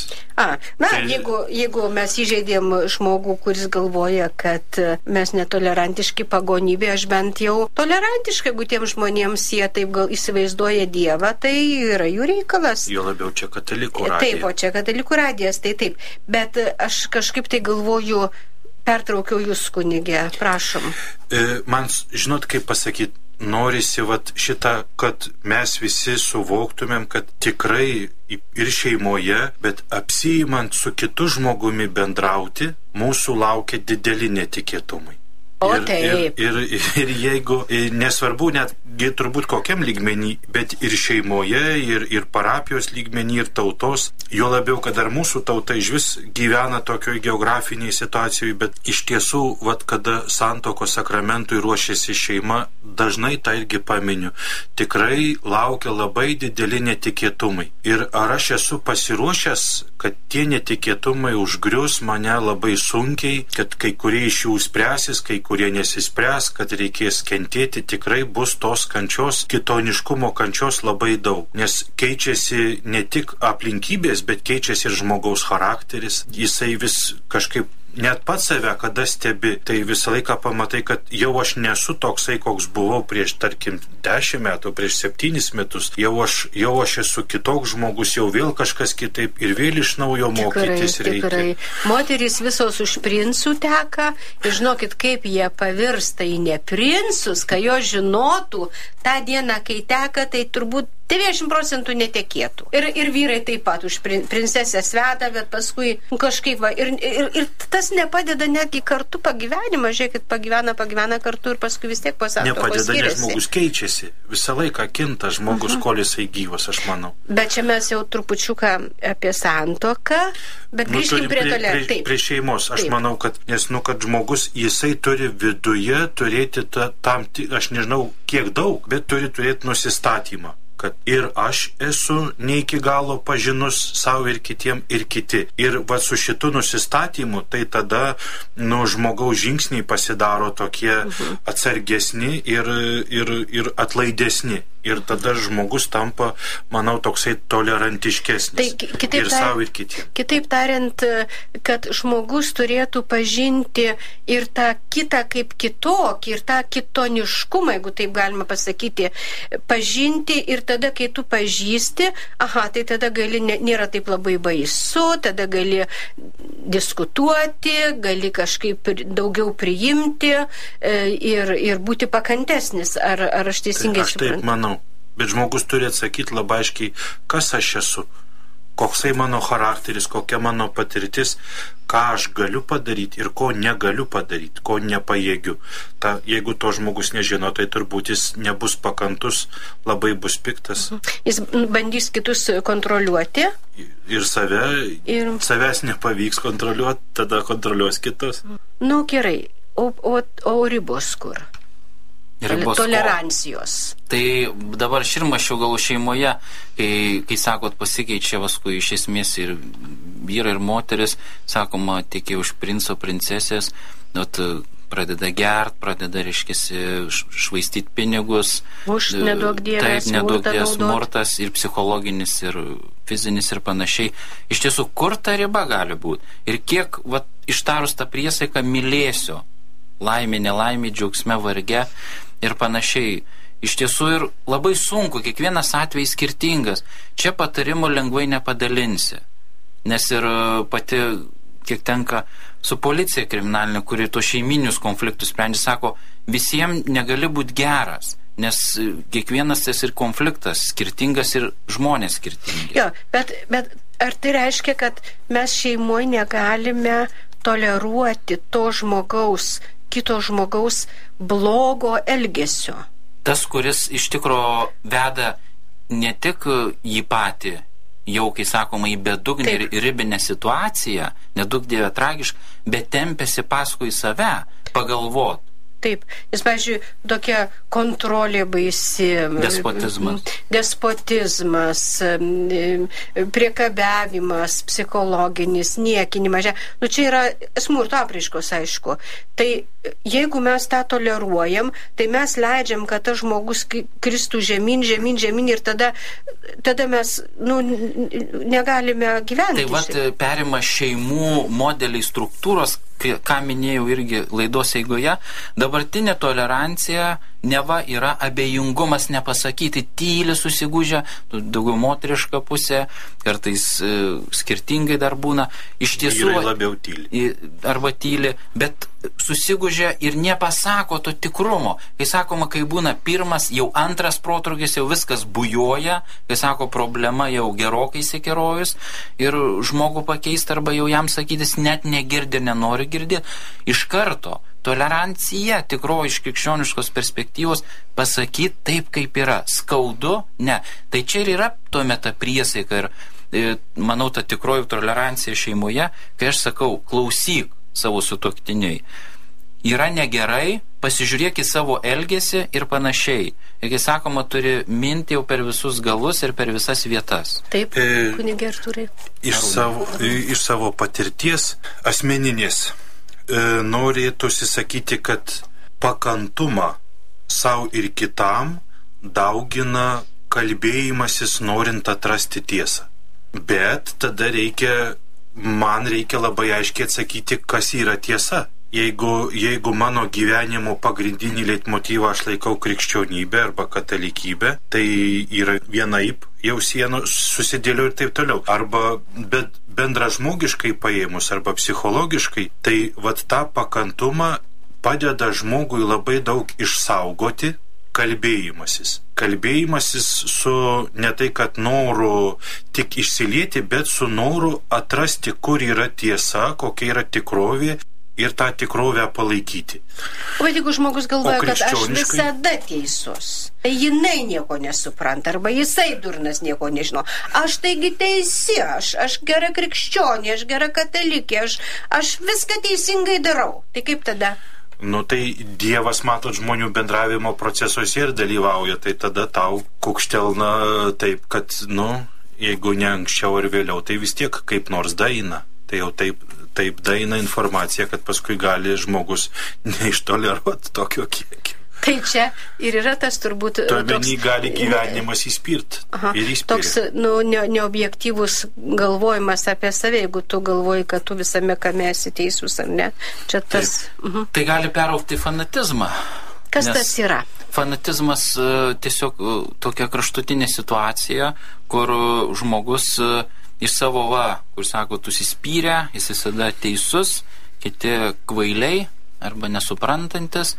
Jeigu mes įžeidėm žmogų, kuris galvoja, kad mes netolerantiški pagonybė, aš bent jau tolerantiškai, jeigu tiem žmonėms jie taip gal įsivaizduoja Dievą, tai yra jų reikalas. Jo labiau čia katalikų radija. Taip, o čia katalikų radijas, tai taip. Bet aš kažkaip tai galvoju, pertraukiau jūs, kunigė, prašom. Man, žinot, kaip pasakyti, norisi šitą, kad mes visi suvoktumėm, kad tikrai ir šeimoje, bet apsiimant su kitu žmogumi bendrauti, mūsų laukia dideli netikėtumai. Ir jeigu, nesvarbu netgi turbūt kokiam lygmenį, bet ir šeimoje, ir parapijos lygmenį, ir tautos, jo labiau, kad ar mūsų tauta iš vis gyvena tokioj geografiniai situacijai, bet iš tiesų, kada santokos sakramentui ruošiasi šeima, dažnai tą irgi paminiu. Tikrai laukia labai dideli netikėtumai. Ir ar aš esu pasiruošęs, kad tie netikėtumai užgrius mane labai sunkiai, kad kai kurie iš jų spręsis, kai kurie nesispręs, kad reikės kentėti, tikrai bus tos kančios, kitoniškumo kančios labai daug. Nes keičiasi ne tik aplinkybės, bet keičiasi ir žmogaus charakteris. Jisai vis kažkaip net pats save, kada stebi, tai visą laiką pamatai, kad jau aš nesu toksai, koks buvau prieš, tarkim, 10 metų, prieš 7 metus. Jau aš esu kitoks žmogus, jau vėl kažkas kitaip ir vėl iš naujo mokytis reikia. Tikrai. Moterys visos už princų teka ir žinokit, kaip jie pavirsta į neprincus, kai jo žinotų tą dieną, kai teka, tai turbūt 90% netekėtų. Ir vyrai taip pat už princesę sveta, bet paskui kažkaip ir tas nepadeda netgi kartu pagyvenimą. Žiūrėkit, pagyvena kartu ir paskui vis tiek po santokos skiriasi. Nepadeda, nes žmogus keičiasi. Visą laiką kinta žmogus, kol jisai gyvas, aš manau. Bet čia mes jau trupučiuką apie santoką, bet grįžkim prie šeimos. Aš manau, kad, kad žmogus, jisai turi viduje turėti aš nežinau kiek daug, bet turi turėti nusistatymą. Kad ir aš esu ne iki galo pažinus savo ir kitiem ir kiti. Ir su šitu nusistatymu, tai tada žmogaus žingsniai pasidaro tokie atsargesni ir atlaidesni. Ir tada žmogus tampa, manau, toksai tolerantiškesnis. Tai ir savo ir kitiem. Kitaip tariant, kad žmogus turėtų pažinti ir tą kitą kaip kitokį, ir tą kitoniškumą, jeigu taip galima pasakyti, pažinti ir tada, kai tu pažįsti, tai tada nėra taip labai baisu, tada gali diskutuoti, gali kažkaip daugiau priimti ir būti pakantesnis. Ar aš teisingai suprantu? Aš taip manau. Bet žmogus turi atsakyti labai aiškiai, kas aš esu, koksai mano charakteris, kokia mano patirtis, ką aš galiu padaryti ir ko negaliu padaryti, ko nepajėgiu. Jeigu to žmogus nežino, tai turbūt jis nebus pakantus, labai bus piktas. Jis bandys kitus kontroliuoti. Ir savęs nepavyks kontroliuoti, tada kontroliuos kitus. Gerai, o ribos kur? Tolerancijos. Tai dabar širmašiau gal šeimoje, kai sakot, pasikeičia paskui iš esmės ir vyrai, ir moteris, sakoma, tik už princo, princesės, pradeda gert, pradeda, reiškiasi, švaistyti pinigus. Neduok dievės, smurtas ir psichologinis, ir fizinis, ir panašiai. Iš tiesų, kur ta riba gali būti? Ir kiek, ištarus tą priesaiką, mylėsiu, laimė, nelaimė, džiaugsme, varge ir panašiai. Iš tiesų ir labai sunku, kiekvienas atvejis skirtingas. Čia patarimų lengvai nepadalinsi. Nes ir pati, kiek tenka su policija kriminalinė, kuri to šeiminius konfliktus sprendžia, sako, visiems negali būti geras, nes kiekvienas tas ir konfliktas skirtingas ir žmonės skirtingi. Jo, bet ar tai reiškia, kad mes šeimoje negalime toleruoti to žmogaus, kito žmogaus blogo elgesio? Tas, kuris iš tikro veda ne tik jį patį, jau, kai sakoma, į bedugnį ir ribinę situaciją, nedaug dievė tragišką, bet tempėsi paskui save pagalvot. Taip, nes, pavyzdžiui, tokia kontrolė baisi, despotizmas, priekabiavimas, psichologinis, niekinimas. Nu, čia yra smurto apraiškos, aišku. Tai jeigu mes tą toleruojam, tai mes leidžiam, kad tas žmogus kristų žemyn ir tada mes negalime gyventi. Tai vat perima šeimų modeliai struktūros, ką minėjau irgi laidos eigoje, dabartinė tolerancija neva yra abejingumas nepasakyti, tyli susigūžę, daugiau moteriška pusė, kartais skirtingai dar būna, iš tiesų labiau tyli. Arba tyli, bet susigūžę ir nepasako to tikrumo. Kai sakoma, kai būna pirmas, jau antras protrūkis, jau viskas bujoja, kai sako, problema jau gerokai įsikerojus ir žmogų pakeisti arba jau jam sakytis net negirdi, nenori girdėti, iš karto tolerancija tikroji iš krikščioniškos perspektyvos pasakyti taip, kaip yra. Skaudu? Ne. Tai čia ir yra tuomet ta priesaika ir manau, ta tikroji tolerancija šeimoje, kai aš sakau, klausyk savo sutuoktiniui. Yra negerai, pasižiūrėk į savo elgesį ir panašiai. Ir kai sakoma, turi minti jau per visus galus ir per visas vietas. Taip, kunigė Artūrai. Iš savo patirties asmeninės norėtųsi sakyti, kad pakantumą savo ir kitam daugina kalbėjimasis norint atrasti tiesą. Bet tada man reikia labai aiškiai atsakyti, kas yra tiesa. Jeigu mano gyvenimo pagrindinį leitmotyvą aš laikau krikščionybę arba katalikybę, tai yra vienaip jau sienos susidėlio ir taip toliau. Arba bendražmogiškai paėmus arba psichologiškai, tai vat tą pakantumą padeda žmogui labai daug išsaugoti kalbėjimasis. Kalbėjimasis su ne tai, kad noru tik išsilieti, bet su noru atrasti, kur yra tiesa, kokia yra tikrovė ir tą tikrovę palaikyti. O jeigu žmogus galvoja, kad aš visada teisus, tai jinai nieko nesupranta, arba jisai durnas nieko nežino. Aš taigi teisi, aš gera krikščionė, aš gera katalikė, aš viską teisingai darau. Tai kaip tada? Tai Dievas, matot, žmonių bendravimo procesuose ir dalyvauja, tai tada tau kukštelna taip, kad, jeigu ne anksčiau ar vėliau, tai vis tiek kaip nors daina. Tai jau taip daina informacija, kad paskui gali žmogus neištoleruoti tokio kiekio. Tai čia ir yra tas turbūt... Tuomenį gali gyvenimas įspirt ir įspirt. Toks neobjektyvus galvojimas apie save, jeigu tu galvoji, kad tu visame kame esi teisus, ar ne? Čia tas... Tai gali peraugti fanatizmą. Kas tas yra? Fanatizmas tiesiog tokia kraštutinė situacija, kur žmogus... iš savo kur sako, tu įsispyrę, jis visada teisus, kiti kvailiai arba nesuprantantis,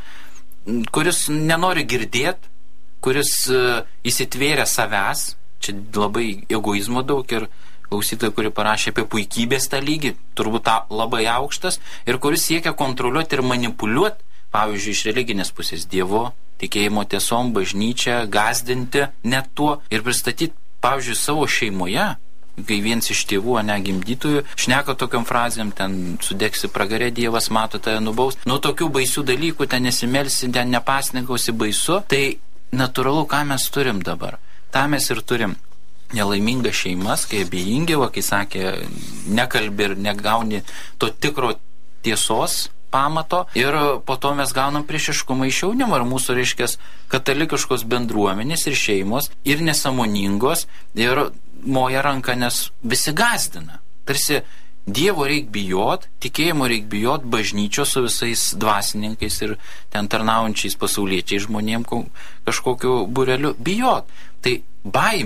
kuris nenori girdėti, kuris įsitvėrė savęs, čia labai egoizmo daug ir klausytojai, kuri parašė apie puikybės tą lygį, turbūt labai aukštas, ir kuris siekia kontroliuoti ir manipuliuoti, pavyzdžiui, iš religinės pusės Dievu, tikėjimo tiesom, bažnyčią, gąsdinti net tuo ir pristatyti, pavyzdžiui, savo šeimoje, kai viens iš tėvų, gimdytojų, šneka tokiam frazėm, ten sudegsi pragarė, Dievas mato tave nubaus. Tokių baisių dalykų, ten nesimelsi, ten nepasninkausi baisu. Tai natūralu, ką mes turim dabar. Ta mes ir turim nelaimingas šeimas, kai abejingi, kai sakė, nekalbi ir negauni to tikro tiesos pamato, ir po to mes gaunam priešiškumą iš jaunimo, ir mūsų, reiškias, katalikiškos bendruomenės ir šeimos, ir nesąmoningos, ir moja ranka, nes visi gąsdina. Tarsi Dievo reik bijot, tikėjimo reik bijot, bažnyčios su visais dvasininkais ir ten tarnaujančiais pasauliečiais žmonėm kažkokiu bureliu bijot. Tai baimė,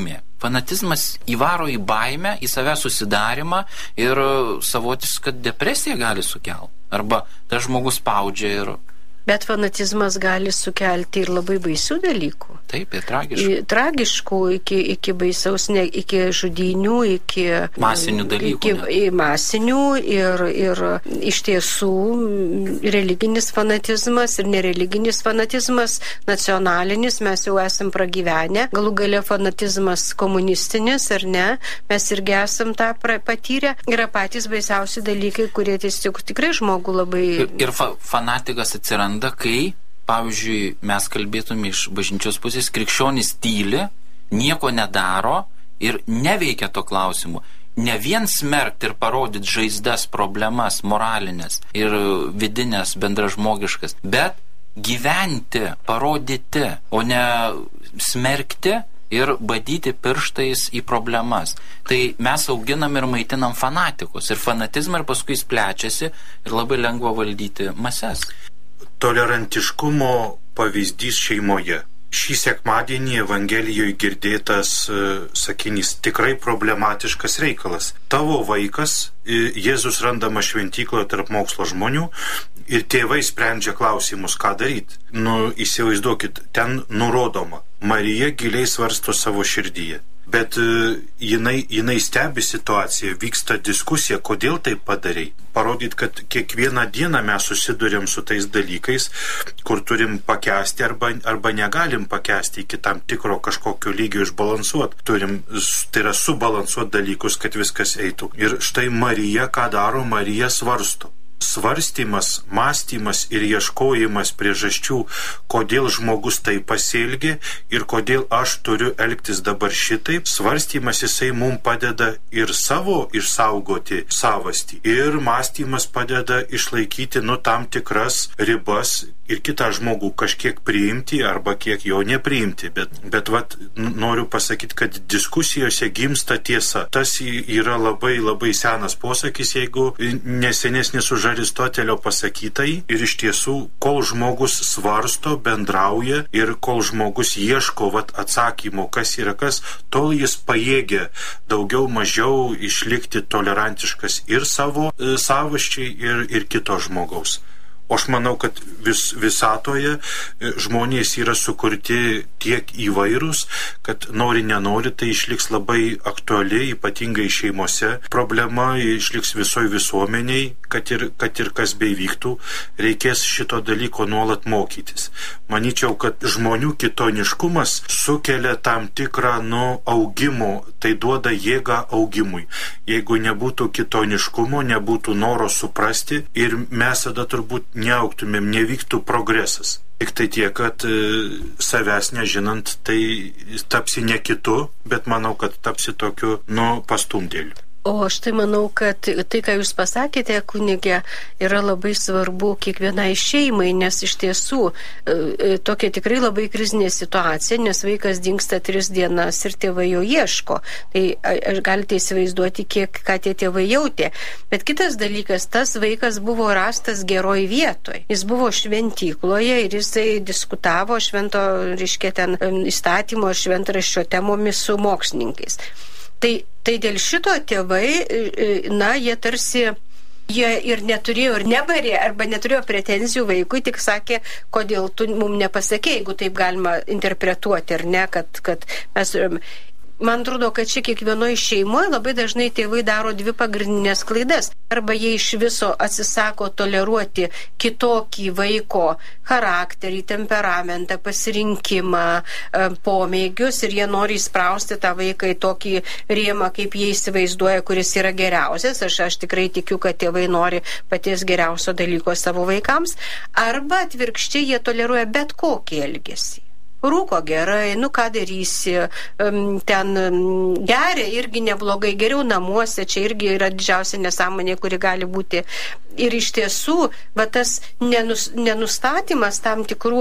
Fanatizmas įvaro į baimę, į save susidarimą ir savotišką depresiją gali sukelti. Arba tas žmogus spaudžia ir... Bet fanatizmas gali sukelti ir labai baisių dalykų. Taip, ir tragiškų. Tragiškų, iki baisaus, iki žudynių, iki... Masinių dalykų. Masinių ir iš tiesų religinis fanatizmas ir nereliginis fanatizmas, nacionalinis, mes jau esam pragyvenę. Galų gale fanatizmas komunistinis, ar ne? Mes irgi esam tą patyrę. Yra patys baisiausi dalykai, kurie tiesiog tikrai žmogų labai... Ir fanatikas atsiranda, kai, pavyzdžiui, mes kalbėtume iš bažnyčios pusės, krikščionys tyli, nieko nedaro ir neveikia to klausimu. Ne vien smerkti ir parodyti žaizdas, problemas, moralinės ir vidinės, bendražmogiškas, bet gyventi, parodyti, o ne smerkti ir badyti pirštais į problemas. Tai mes auginam ir maitinam fanatikus. Ir fanatizmą ir paskui jis plečiasi ir labai lengva valdyti mases. Tolerantiškumo pavyzdys šeimoje. Šį sekmadienį Evangelijoje girdėtas sakinys tikrai problematiškas reikalas. Tavo vaikas, Jėzus randamas šventykloje tarp mokslo žmonių ir tėvai sprendžia klausimus, ką daryti. Įsivaizduokit, ten nurodoma, Marija giliai svarsto savo širdyje. Bet jinai stebi situaciją, vyksta diskusija, kodėl taip padarei. Parodyt, kad kiekvieną dieną mes susidurėm su tais dalykais, kur turim pakęsti arba negalim pakęsti iki tam tikro kažkokio lygio išbalansuoti. Turim, tai yra subalansuoti dalykus, kad viskas eitų. Ir štai Marija, ką daro, Marija svarsto. Svarstymas, mąstymas ir ieškojimas priežasčių, kodėl žmogus tai pasielgė ir kodėl aš turiu elgtis dabar šitaip. Svarstymas jisai mums padeda ir savo išsaugoti savastį. Ir mąstymas padeda išlaikyti tam tikras ribas ir kitą žmogų kažkiek priimti arba kiek jo nepriimti. Bet noriu pasakyti, kad diskusijose gimsta tiesa. Tas yra labai labai senas posakis, jeigu nesenesnis už Aristotelio pasakytai. Ir iš tiesų, kol žmogus svarsto, bendrauja ir kol žmogus ieško atsakymo, kas yra kas, tol jis pajėgia daugiau mažiau išlikti tolerantiškas ir savo savasčiai ir kito žmogaus. O aš manau, kad visatoje žmonės yra sukurti tiek įvairūs, kad nori nenori, tai išliks labai aktuali, ypatingai šeimose. Problema išliks visoje visuomeniai, kad ir kas beivyktų, reikės šito dalyko nuolat mokytis. Manyčiau, kad žmonių kitoniškumas sukelia tam tikrą augimo, tai duoda jėgą augimui. Jeigu nebūtų kitoniškumo, nebūtų noro suprasti ir mes tada turbūt neaugtumėm, nevyktų progresas. Tik tai tiek, kad savęs nežinant, tai tapsi ne kitu, bet manau, kad tapsi tokiu pastumdėliu. O aš tai manau, kad tai, ką jūs pasakėte, kunigė, yra labai svarbu kiekvienai šeimai, nes iš tiesų tokia tikrai labai krizinė situacija, nes vaikas dingsta 3 dienas ir tėvai jo ieško. Tai galite įsivaizduoti, ką tie tėvai jautė. Bet kitas dalykas, tas vaikas buvo rastas geroj vietoj. Jis buvo šventykloje ir jisai diskutavo švento, ten įstatymo ir šventraščio temomis su mokslininkais. Tai dėl šito tėvai, jie tarsi, jie ir neturėjo, ir nebarė, arba neturėjo pretenzijų vaikui, tik sakė, kodėl tu mums nepasakė, jeigu taip galima interpretuoti, ar ne, kad mes... Man atrodo, kad čia kiekvienoje šeimoje labai dažnai tėvai daro 2 pagrindinės klaidas. Arba jie iš viso atsisako toleruoti kitokį vaiko charakterį, temperamentą, pasirinkimą, pomėgius ir jie nori įsprausti tą vaiką į tokį rėmą, kaip jie įsivaizduoja, kuris yra geriausias. Aš tikrai tikiu, kad tėvai nori paties geriausio dalyko savo vaikams. Arba atvirkščiai jie toleruoja bet kokį elgesį. Rūko gerai, ką darysi, ten geria irgi neblogai, geriau namuose, čia irgi yra didžiausia nesąmonė, kuri gali būti. Ir iš tiesų, tas nenustatymas tam tikrų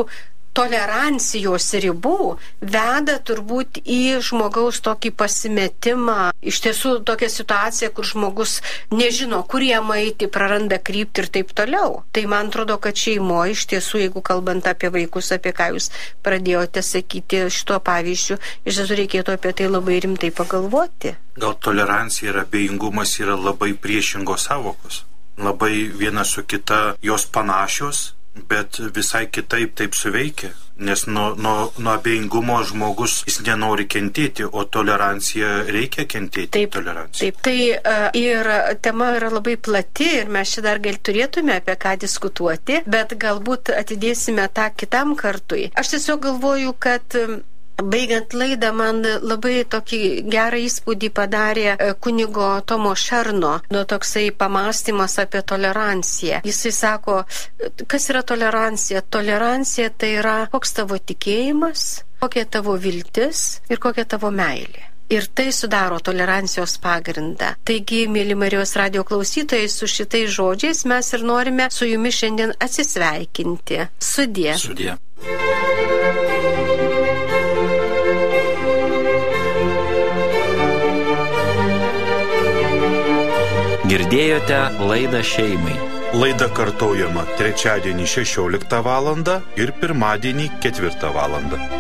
tolerancijos ribų veda turbūt į žmogaus tokį pasimetimą. Iš tiesų tokia situacija, kur žmogus nežino, kur jam eiti, praranda kryptį ir taip toliau. Tai man atrodo, kad šeimoje iš tiesų, jeigu kalbant apie vaikus, apie ką jūs pradėjote sakyti šituo pavyzdžiu, iš tiesų reikėtų apie tai labai rimtai pagalvoti. Gal tolerancija ir abejingumas yra labai priešingos sąvokos. Labai viena su kita jos panašios, bet visai kitaip taip suveikia, nes nuo abejingumo žmogus jis nenori kentėti, o toleranciją reikia kentėti. Taip. Tai ir tema yra labai plati ir mes čia dar turėtume apie ką diskutuoti, bet galbūt atidėsime tą kitam kartui. Aš tiesiog galvoju, kad baigiant laidą man labai tokį gerą įspūdį padarė kunigo Tomo Šerno toksai pamastymas apie toleranciją. Jisai sako, kas yra tolerancija? Tolerancija tai yra koks tavo tikėjimas, kokia tavo viltis ir kokia tavo meilė. Ir tai sudaro tolerancijos pagrindą. Taigi, mėly Marijos radijo klausytojai, su šitais žodžiais mes ir norime su jumis šiandien atsisveikinti. Sudie. Sudie. Girdėjote laidą šeimai. Laida kartojama trečiadienį 16 val. Ir pirmadienį 4 val.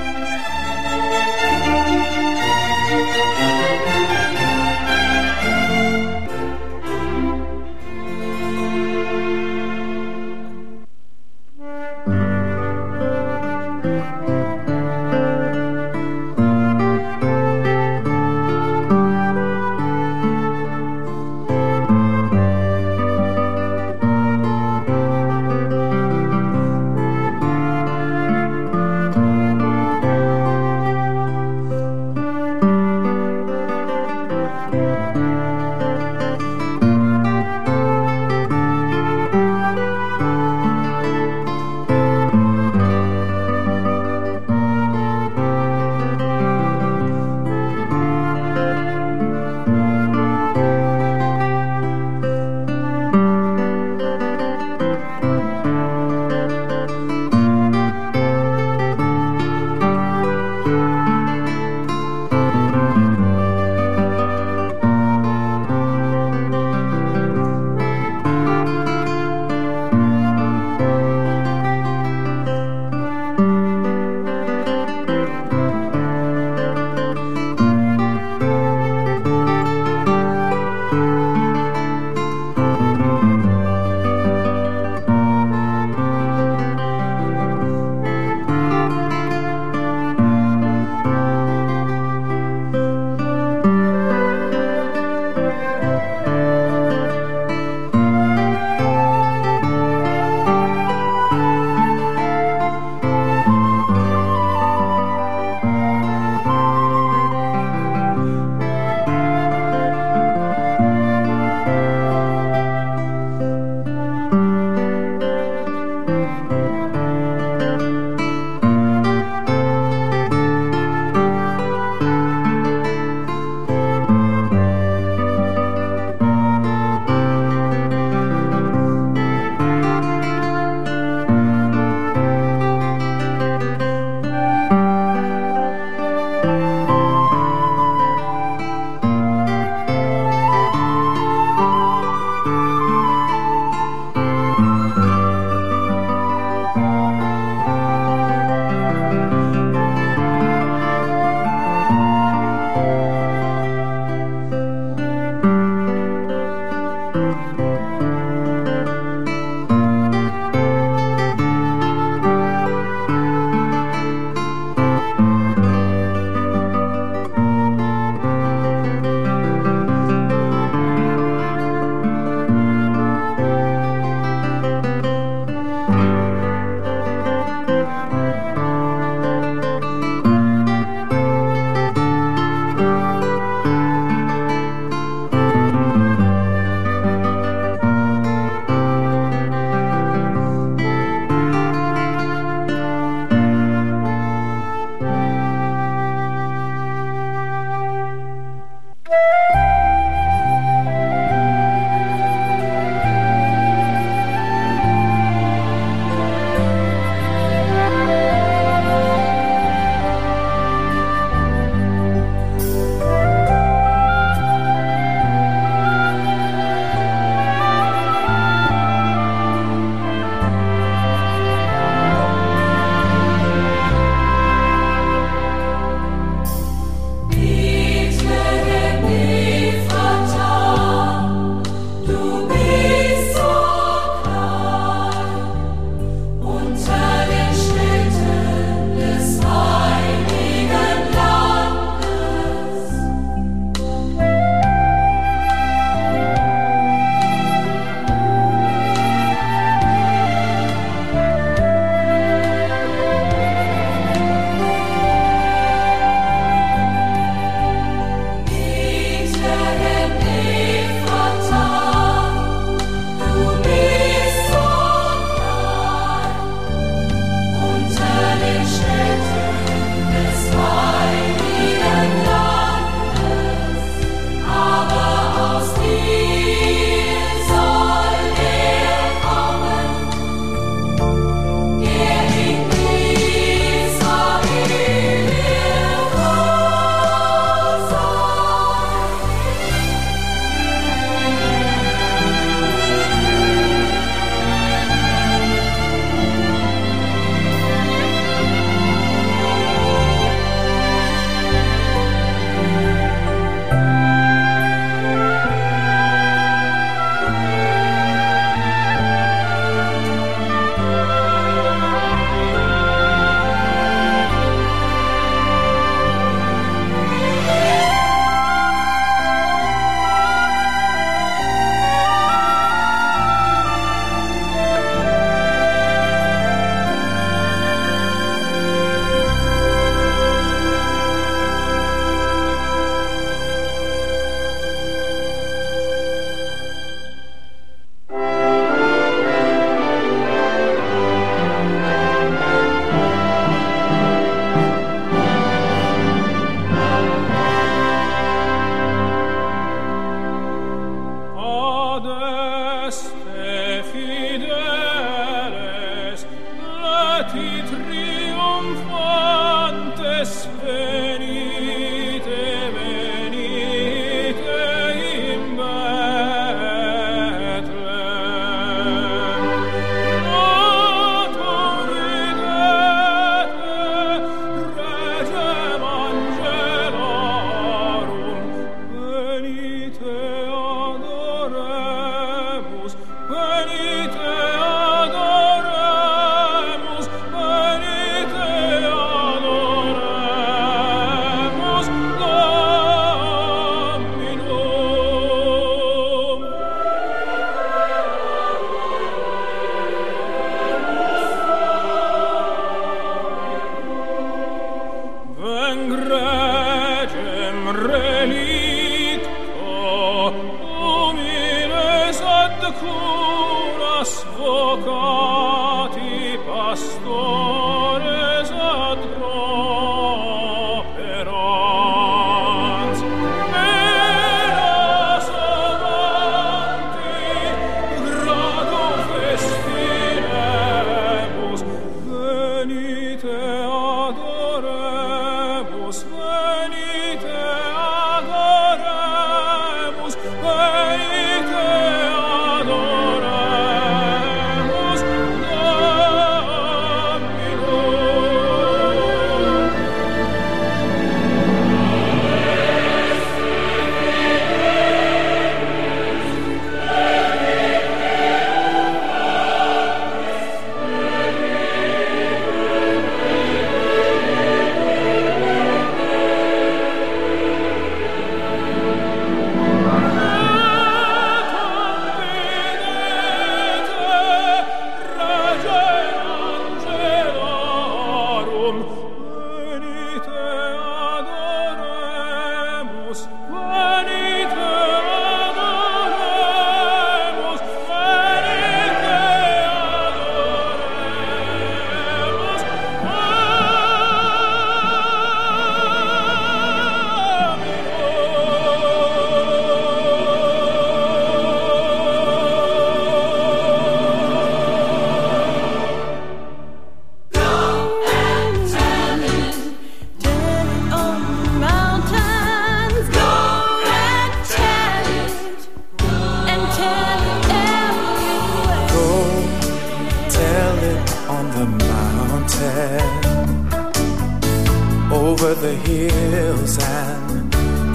over the hills and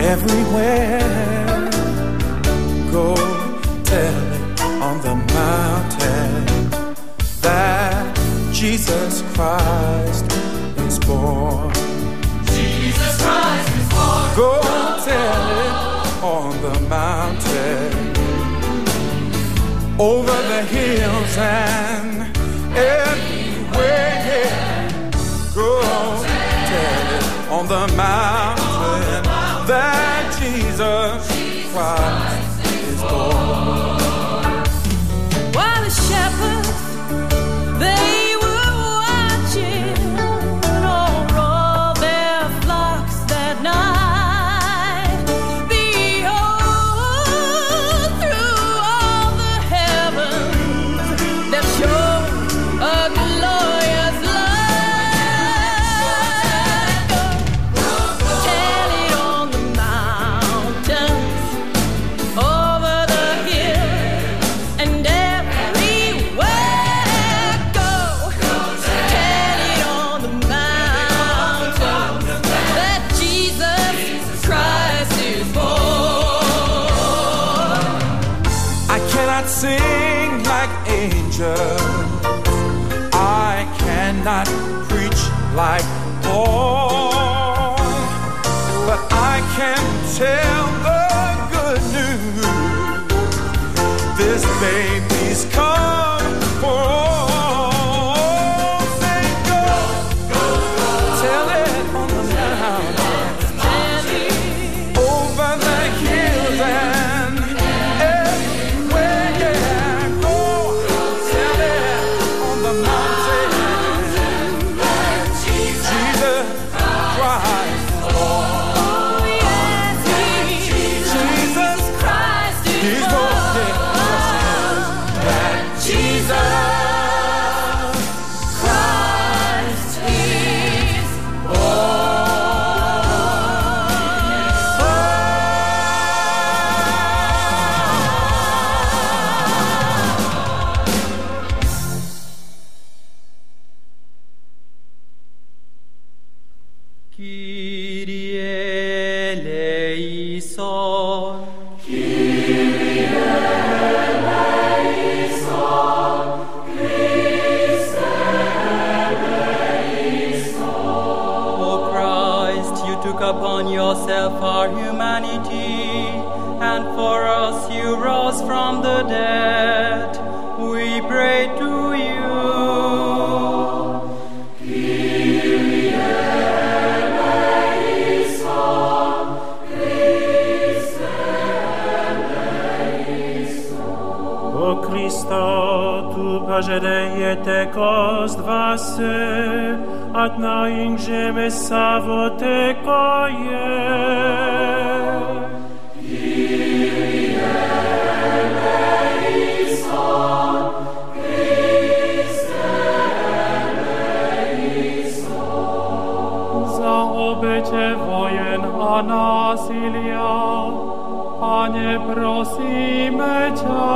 everywhere. Go tell it on the mountain that Jesus Christ is born. Jesus Christ is born. Go tell it on the mountain, over the hills and everywhere. Go tell it on the mountain that Jesus Christ is born. While the shepherds, they were watching over all their flocks that night, behold, through all the heavens there shone a glorious light. Tell it on the mountains, over the hills, and everywhere. Go tell it on the mountains that Jesus Christ is born. I cannot sing like angels, I cannot preach like Paul, but I can tell the good news. This baby's come for all. Say go, tell it on the mountain, over the hills and everywhere. Go tell it on the mountain that Jesus Christ is born. Oh yes, Jesus Christ is He's born. That Jesus Christ is Kyrie eleison. O Christ, you took upon yourself our humanity, and for us you rose from the dead. We pray to you. O Christo, pažadėjate, kos dvasia atnaujink žemę savo tekoje. Za obete wojen a násilia, Pane, prosíme ťa.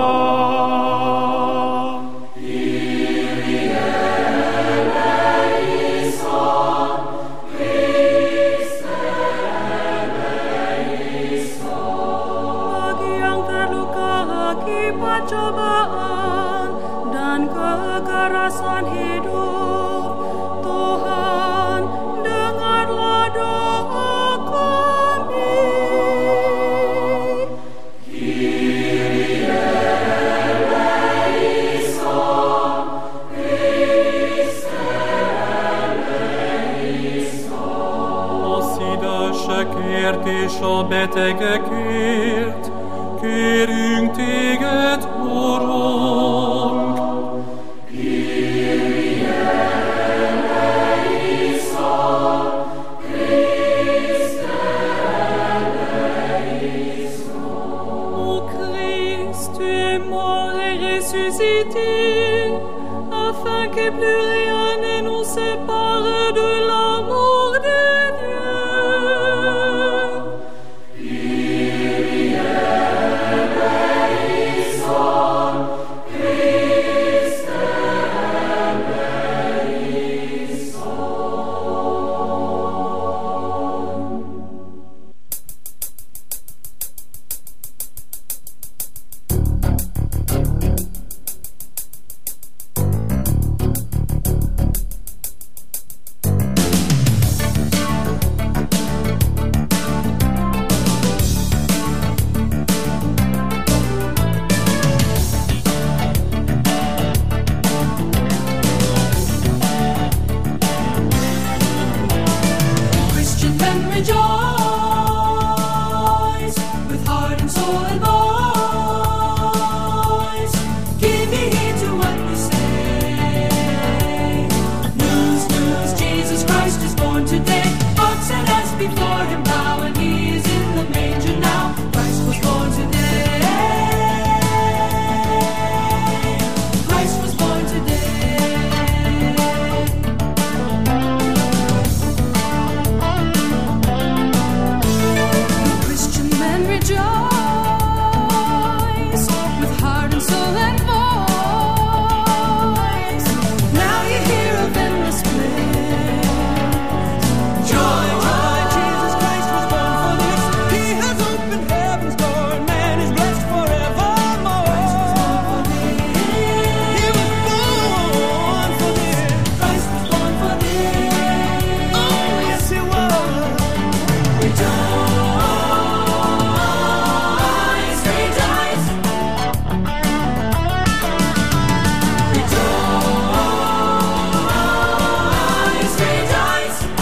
Bagi yang terluka akibat cobaan dan kekerasan hidup, Tuhan, dengarlah doa kami. Kért és a betegekért, kérünk téged, Urunk. Ô Christ, tu es mort et ressuscité, afin que plus rien ne nous sépare de l'amour de Dieu. Christian men rejoice with heart and soul and voice. Give heed to what we say. News, news, Jesus Christ is born today. Oxen as before him bow, and he is in the manger now. Christ was born today. Christ was born today. Christian men rejoice with heart and soul and voice. Now you hear of endless bliss. Joy, joy, Jesus Christ was born for this. He has opened heaven's door, and man is blessed forevermore. He was born for this. Christ was born for this. Oh, yes, he was. Rejoice, rejoice. Rejoice, rejoice.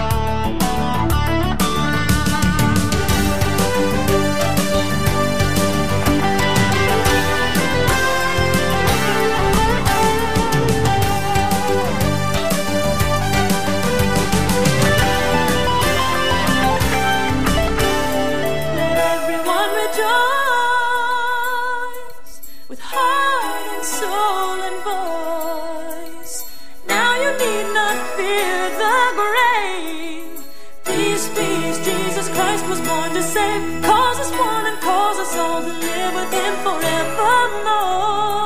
Let everyone rejoice with heart and soul and voice. Now you need not fear the grave. Peace, peace, Jesus Christ was born to save. Calls us one and calls us all to live with him forevermore.